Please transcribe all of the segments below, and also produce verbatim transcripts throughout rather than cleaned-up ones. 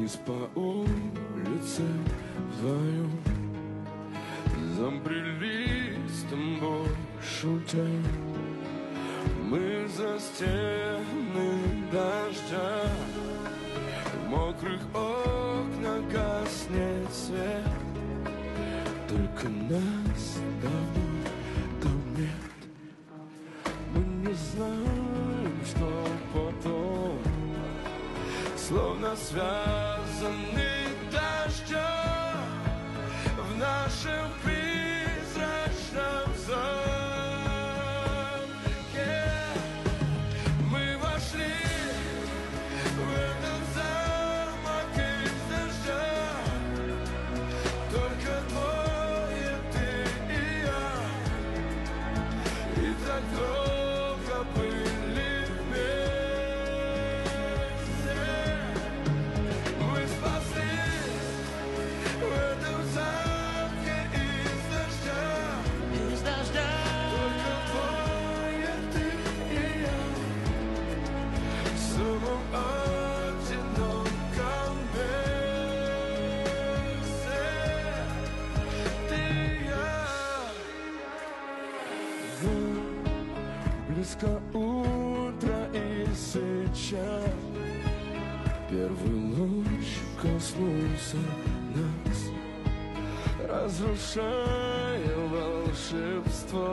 Вниз по улице вдвоем забрели с тобой, шутя. Мы за стены дождя, в мокрых окнах гаснет свет. Только нас давно там нет. Мы не знаем, что потом, словно связаны дождем в нашем призрачном замке. Мы вошли в этот замок из дождя, только двое, ты и я, и так долго были вместе. Мы спаслись в этом замке из дождя, из дождя. Только двое, ты и я, в самом одиноком месте. Ты и я. Близко утро, и сейчас первый луч коснулся нас, разрушая волшебство,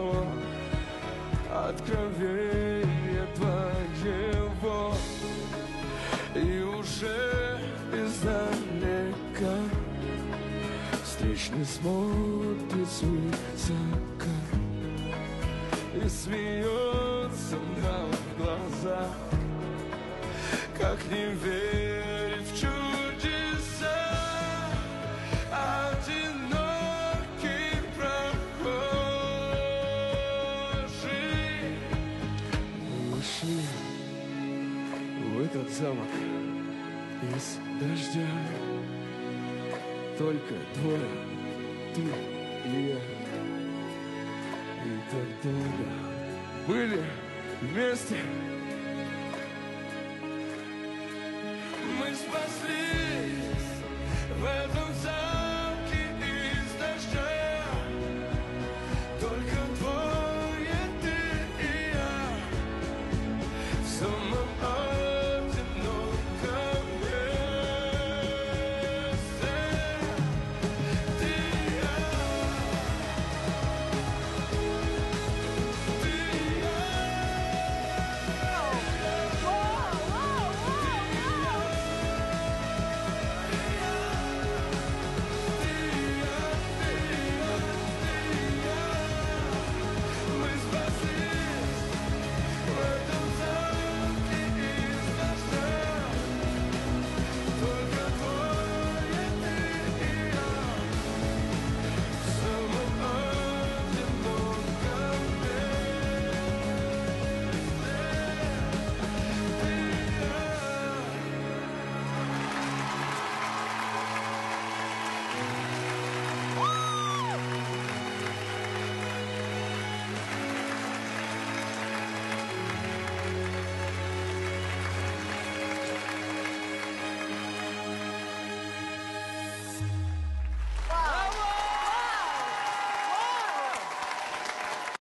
откровение твоего. И уже издалека встречный смотрит свысока и смеется нам в глаза, как не верит в чудеса одинокий прохожий. Мы ушли в этот замок из дождя, только двое, ты и я, и так долго были вместе. Мы спасли